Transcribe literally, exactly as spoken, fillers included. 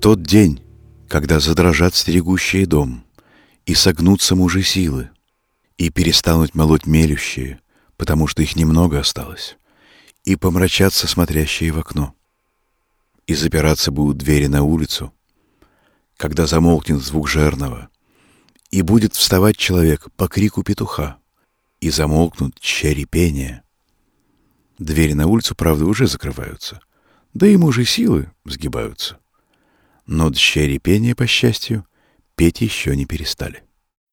тот день, когда задрожат стерегущие дом, и согнутся мужи силы, и перестанут молоть мелющие, потому что их немного осталось, и помрачатся смотрящие в окно, и запираться будут двери на улицу, когда замолкнет звук жернова, и будет вставать человек по крику петуха, и замолкнут черри пения. Двери на улицу, правда, уже закрываются, да и мужи силы сгибаются. Но дщери пения, по счастью, петь еще не перестали.